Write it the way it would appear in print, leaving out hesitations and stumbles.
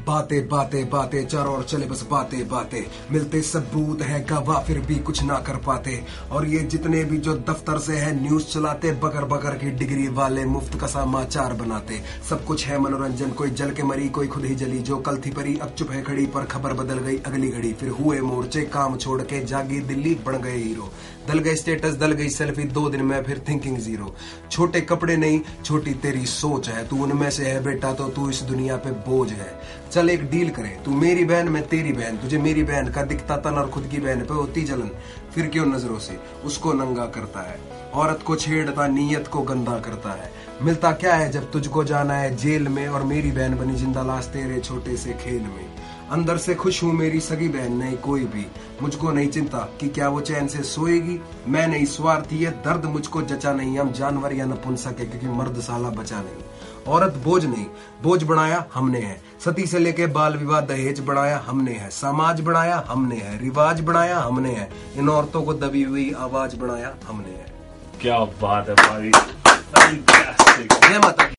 बातें बातें बातें चारों ओर चले बस बातें बातें, मिलते सबूत है गवाह फिर भी कुछ ना कर पाते। और ये जितने भी जो दफ्तर से है न्यूज चलाते, बकर बकर की डिग्री वाले मुफ्त का समाचार बनाते। सब कुछ है मनोरंजन, कोई जल के मरी कोई खुद ही जली, जो कल थी परी अब चुप है खड़ी, पर खबर बदल गई अगली घड़ी। फिर हुए मोर्चे काम छोड़ के जागी दिल्ली, बन गए हीरो, दल गए स्टेटस दल गई सेल्फी, 2 दिन में फिर थिंकिंग जीरो। छोटे कपड़े नहीं छोटी तेरी सोच है, तू उनमें से है बेटा तो तू इस दुनिया पे बोझ है। चल एक डील करें, तू मेरी बहन मैं तेरी बहन, तुझे मेरी बहन का दिखता तन और खुद की बहन पे होती जलन, फिर क्यों नजरों से उसको नंगा करता है। औरत को छेड़ता नीयत को गंदा करता है, मिलता क्या है जब तुझको जाना है जेल में, और मेरी बहन बनी जिंदा लाश तेरे छोटे से खेल में। अंदर से खुश हूँ मेरी सगी बहन नहीं कोई भी, मुझको नहीं चिंता कि क्या वो चैन से सोएगी। मैं नहीं स्वार्थी ये दर्द मुझको जचा नहीं, हम जानवर या नपुंसक है क्योंकि मर्द साला बचा नहीं। औरत बोझ नहीं बोझ बनाया हमने है, सती से लेके बाल विवाह दहेज बढ़ाया हमने है, समाज बढ़ाया हमने है, रिवाज बढ़ाया हमने है, इन औरतों को दबी हुई आवाज बढ़ाया हमने है। क्या बात है भाई, फैंटास्टिक। जय माता।